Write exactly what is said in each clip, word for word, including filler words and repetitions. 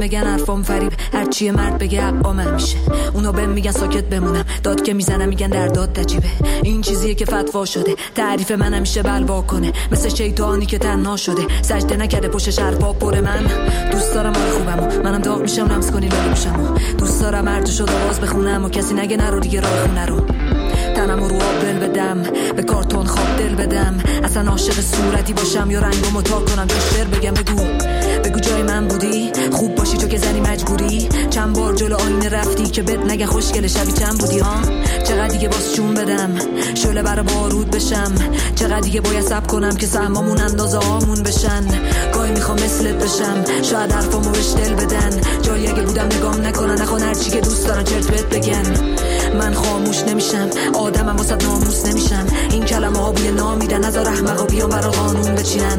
بگن حرفام فریب، هرچی مرد بگه حقا من میشه. اونا بهم میگن ساکت بمونم، داد که میزنم میگن در داد عجیبه. این چیزیه که فتوا شده، تعریف من همیشه بلوا کنه، مثل شیطانی که تنها شده، سجده نکرده پشتش حرفا پر. من دوست دارم حال خوبمو، منم داغ میشم لمس کنی لاله گوشمو. دوست دارم هر جو شد آواز بخونم و کسی نگه نرو دیگه راه خونه رو. تنمو رو آب دل بدم، به کارتون خواب دل بدم، اصلا عاشق صورتی باشم یا رنگمو تا کنم جشتر بگم. بگو بگو جای من بودی، خوب باشی تو که زنی مجبوری. چند بار جلو آینه رفتی که بد نگه خوشگل شبی چند بودی ها. چقدر دیگه باز چون بدم شعله برا بارود بشم، چقدر دیگه باید صبر کنم که سهمامون اندازه هامون بشن. گاهی میخوام مثلت بشم، شاید حرفامو بهش دل بدن، جایی اگه بودم نگام نکنن، نخوان هرچی که دوست دارن چرت بهت بگن. من خاموش نمیشم، آدمم واسه ناموس نمیشم، این کلمه ها بوی نام میدن، نذار احمقا بیان برا قانون بچینن.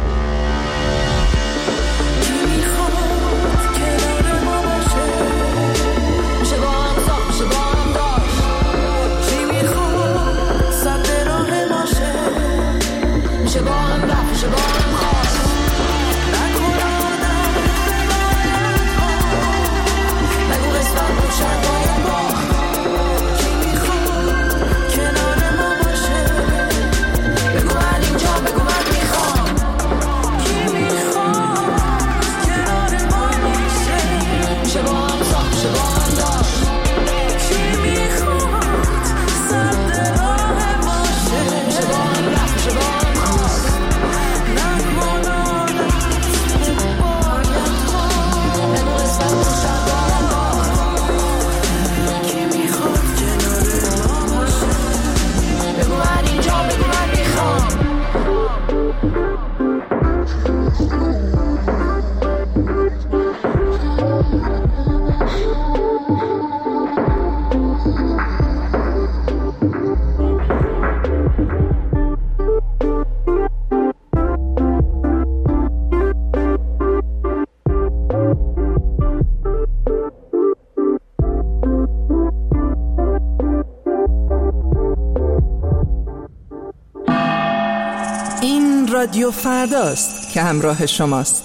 رادیو فرداست که همراه شماست.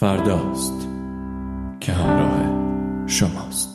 فرداست که همراه شماست.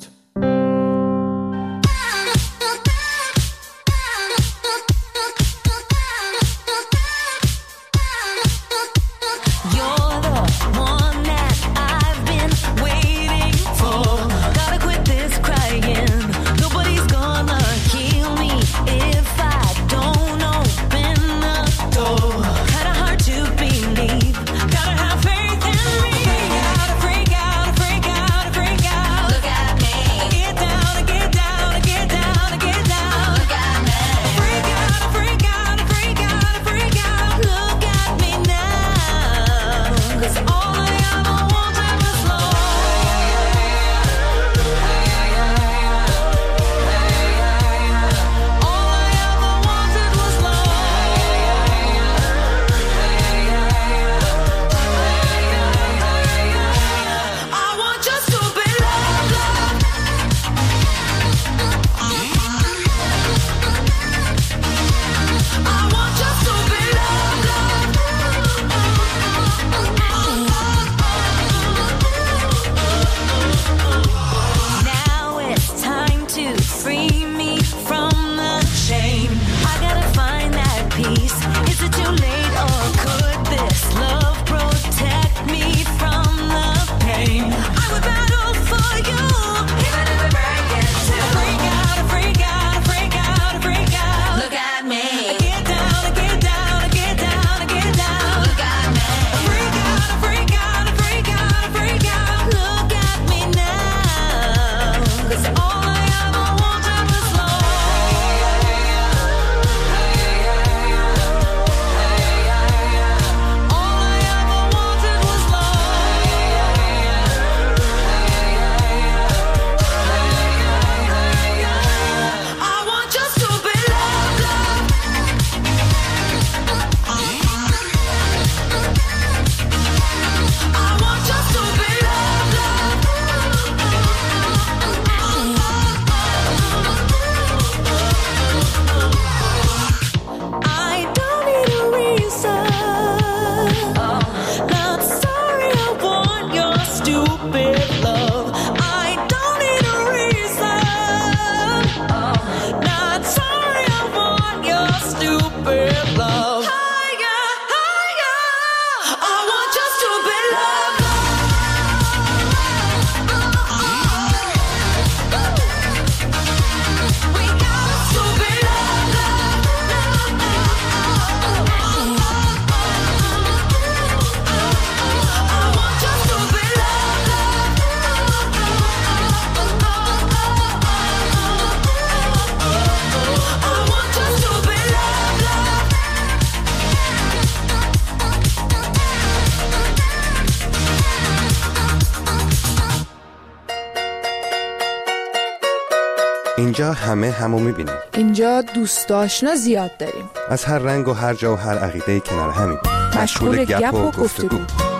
اینجا همه همو میبینیم. اینجا دوست آشنا زیاد داریم. از هر رنگ و هر جا و هر عقیده کنار همین. مشغول گپ و گفتگو.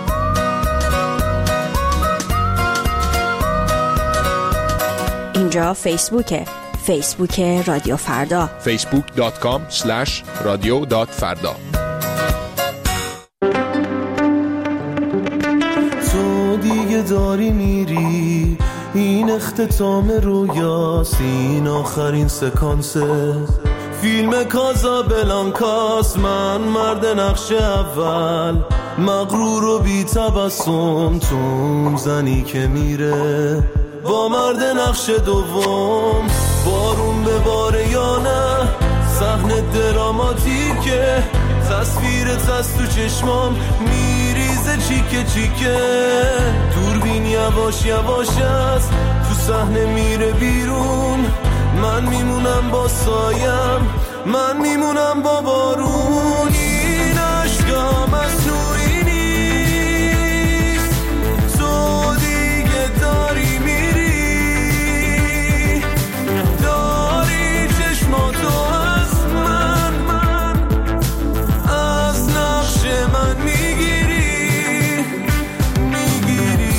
اینجا فیسبوکه. فیسبوک رادیو فردا. فیسبوک دات کام اسلش رادیو دات فردا. تو دیگه داری میری، این اختتام رویاست، این آخرین سکانسه فیلم کازابلانکاست. من مرد نقش اول، مغرور و بی تبسم، تو زنی که میره با مرد نقش دوم. بارون به باره یا نه، صحنه دراماتیکه، تصویرت از تو چشمام میریزه چیکه چیکه. دوربین یواش یواش است، تو صحنه میره بیرون. من میمونم با سایم، من میمونم با بارون. این عشقم از توی نیست، تو دیگه داری میری، داری چشماتو از من، من از نقش من میگیری، میگیری،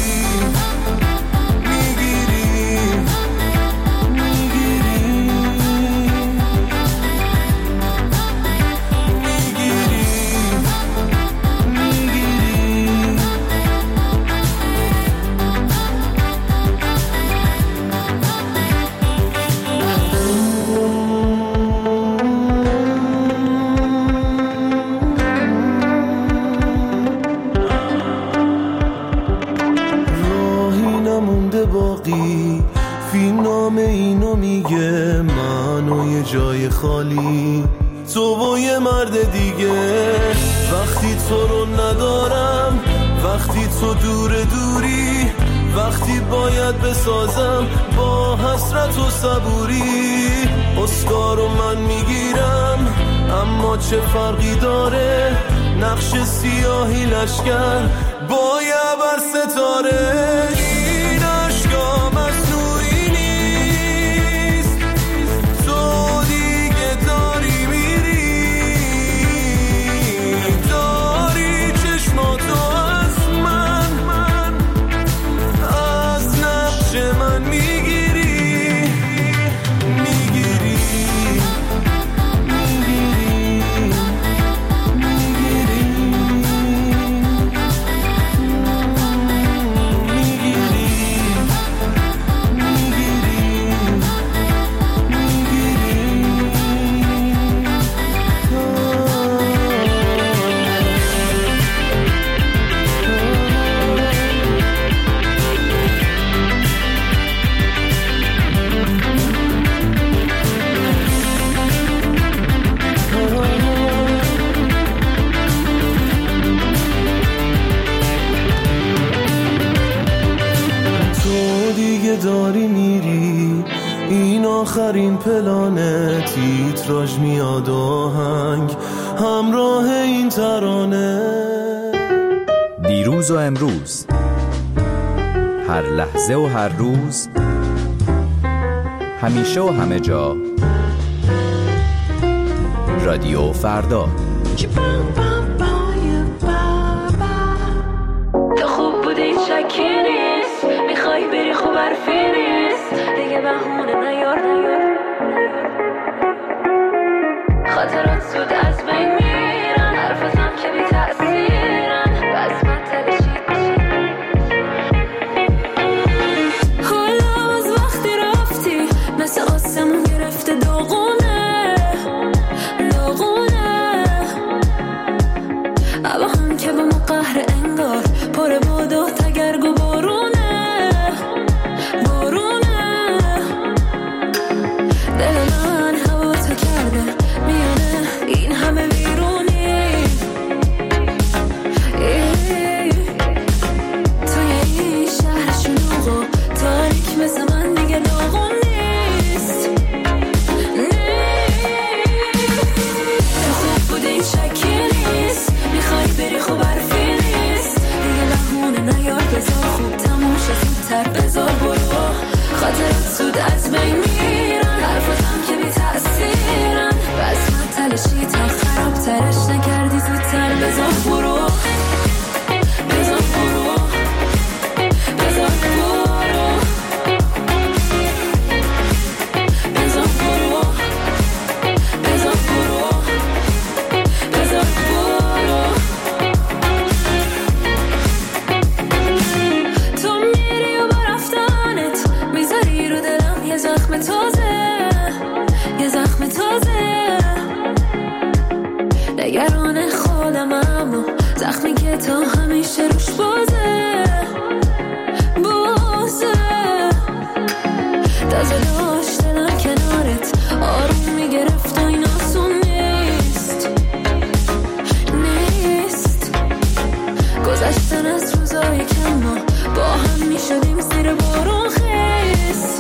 میگیری، میگیری، میگیری. من و یه جای خالی، تو و یه مرد دیگه. وقتی تو رو ندارم، وقتی تو دور دوری، وقتی باید بسازم با حسرت و صبوری. اسکارو من میگیرم اما چه فرقی داره، نقش سیاهی لشکر با یه بر ستاره. این عشقا مصنوعی نیست، تو دیگه داری میری، داری چشماتو از من من از نقش من میگیری میگیری داری میری. این آخرین پلانه، تیتراژ میاد آهنگ همراه این ترانه. دیروز و امروز، هر لحظه و هر روز، همیشه و همه جا، رادیو فردا. تو خوب بودی شکی نیست، میخوای بری خوب حرفی نیست، دیگه بهونه نیار نیار. خاطرات زود از بین میرن، حرفتم که بی تأثیرن، بس مطلشی حالا از وقتی رفتی مثل آسمون گرفته داغونه داغونه. اما هم که با ما قهر انگار پر باد و تگرگ و بارونه بارونه. دل من هوا تو کرده میونه این همه بیرونی، توی این شهر شلوغ و تاریک مثل من دیگه داغون نیست تو خوب بودی شکی نیست، میخوای بری خوب حرفی نیست، دیگه بهونه نیار. بذار خوب تموم شه زودتر، بذار برو. خاطرات زود از بین میرن، حرفتم که بی تأثیرن، بس مطلشی تا خرابترش نکردی زودتر. بذار برو بذار برو بذار برو بذار برو بذار برو بذار برو. تو میری و با رفتنت میذاری رو دلم یه زخم تازه یه زخم تازه. نگران خودم اما زخمی که تا همیشه روش بازه بازه. تازه داشت دلم کنارت آروم میگرفت و این آسون نیست نیست. گذشتن از روزای که ما با هم میشدیم زیر بارون خیست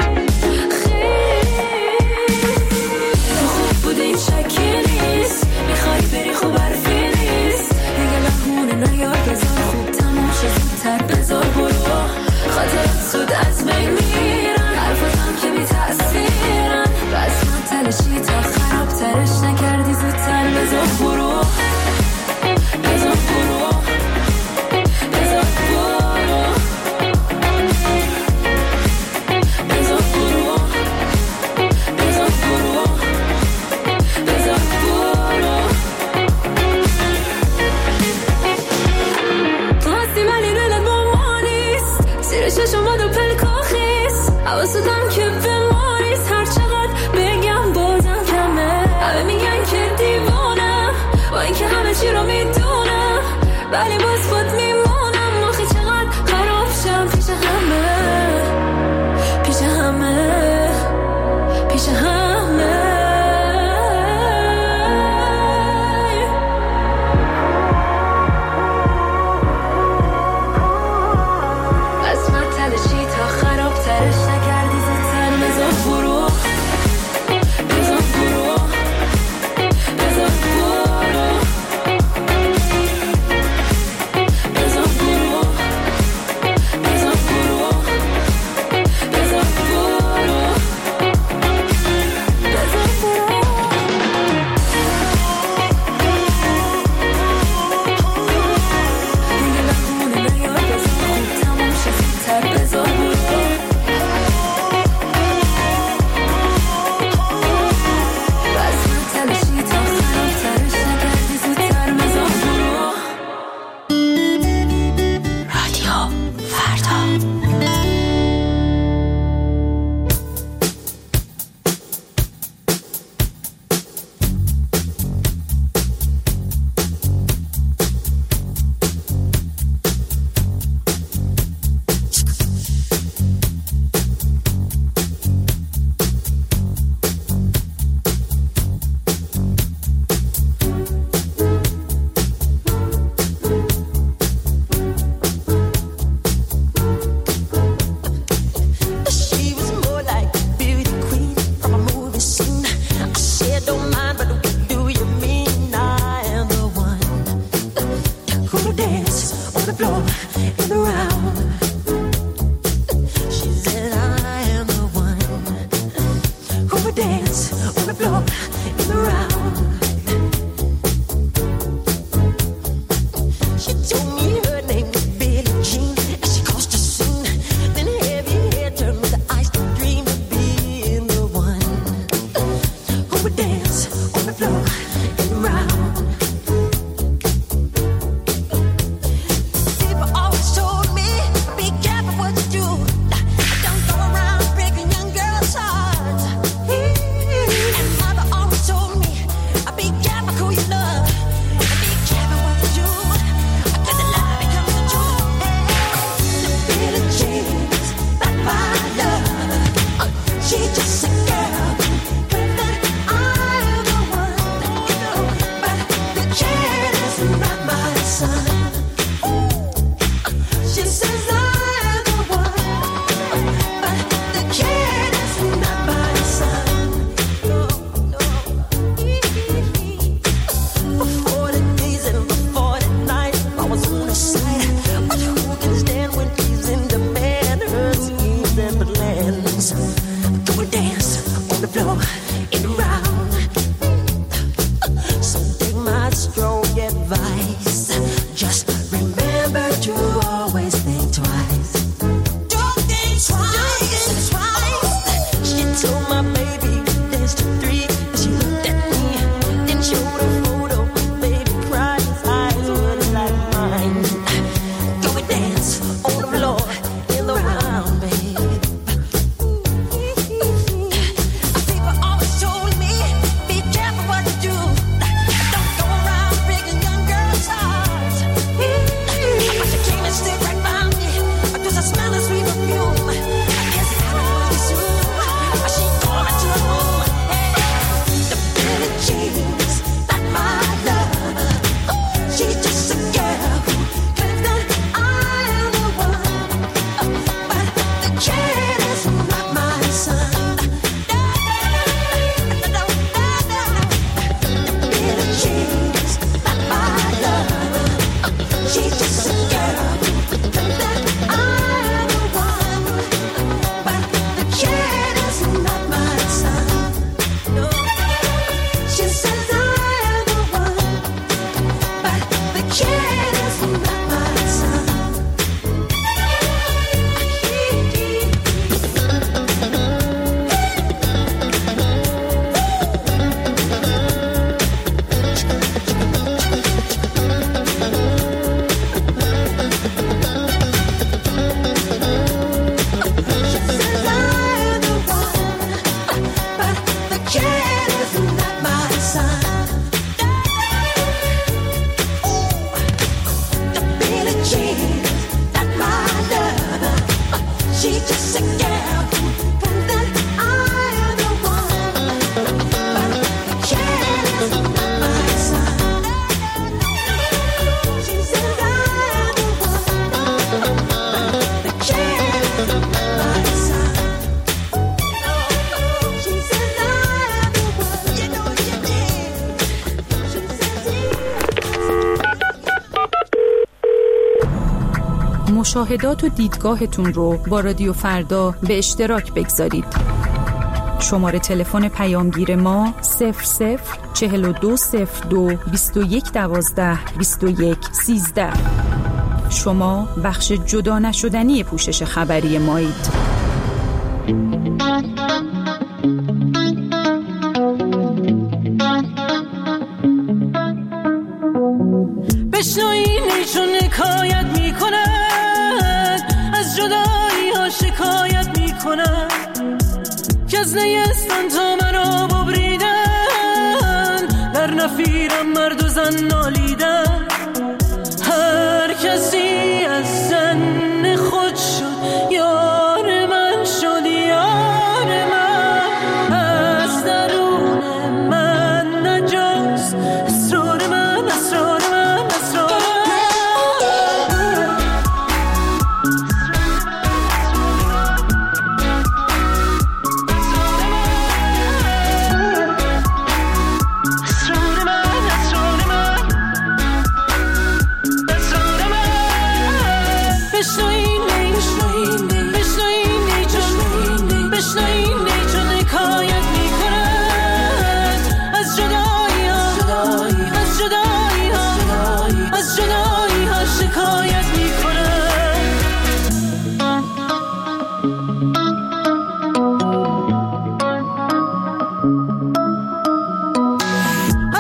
تو خوب بودی شکی نیست، میخوای بری خوب حرفی نیست، دیگه بهونه نیار. بذار خوب تموم شه زودتر. مشاهدات و دیدگاهتون رو با رادیو فردا به اشتراک بگذارید. شماره تلفن پیامگیر ما صفر صفر چهل و دو صفر دو بیست و یک دوازده بیست و یک سیزده. شما بخش جدا نشدنی پوشش خبری مایید. بشنوینی چون حکایت میکنن، از جدایی ها شکایت میکنن، که از نیستان تا مرا ببریدن، در نفیرم مرد و زن نالیدن. هر کسی از زن خود شد یار من، شد یار من، از درون من نجاست اسرار من، اسرار من، اسرار بشنوینی چون حکایت میکنن،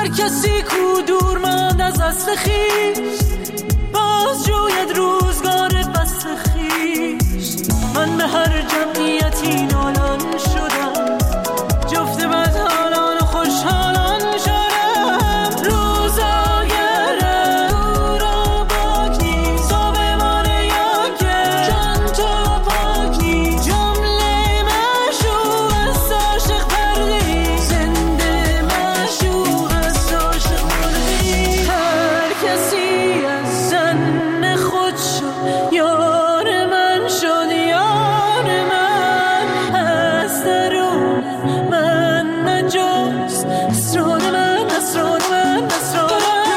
هر کسی کو دور ماند از اصل خیش باز جوید روزگار بس خیش. من به هر جمعیتی نالان شدم، جفت بدحالان و خوشحالان شدم. روزاگرم دورا باک نیست، صبح مانه یا که جان تو پاک نیست. جمله مشوق از عاشق پردی، زنده مشوق از عاشق پردی. هر کسی از زن خود شد یار من شد، یار من از درون من نجاست. اسرار من اسرار من اسرار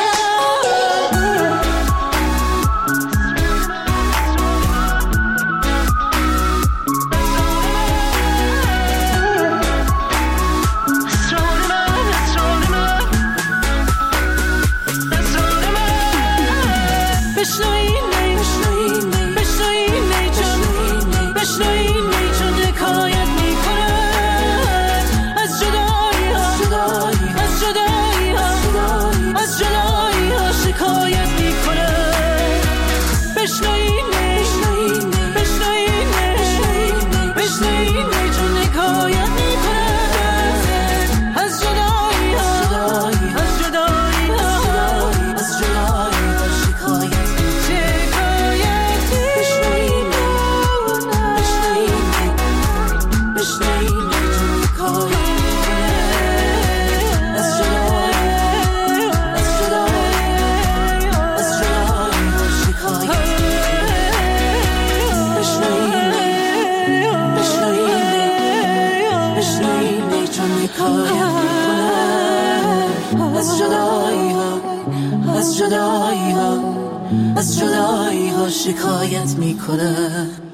بشنوین نی بشنوین نی چون بشنوین نی چون حکایت میکنه از جدایی ها، از جدایی ها، از جدایی ها شکایت میکنه. بشنوین نی بشنوین نی بشنوین نی چون حکایت میکنه از جدایی ها، از جدایی ها، از جدایی ها شکایت. از جدایی ها، از جدایی ها، از جدایی ها شکایت میکنه.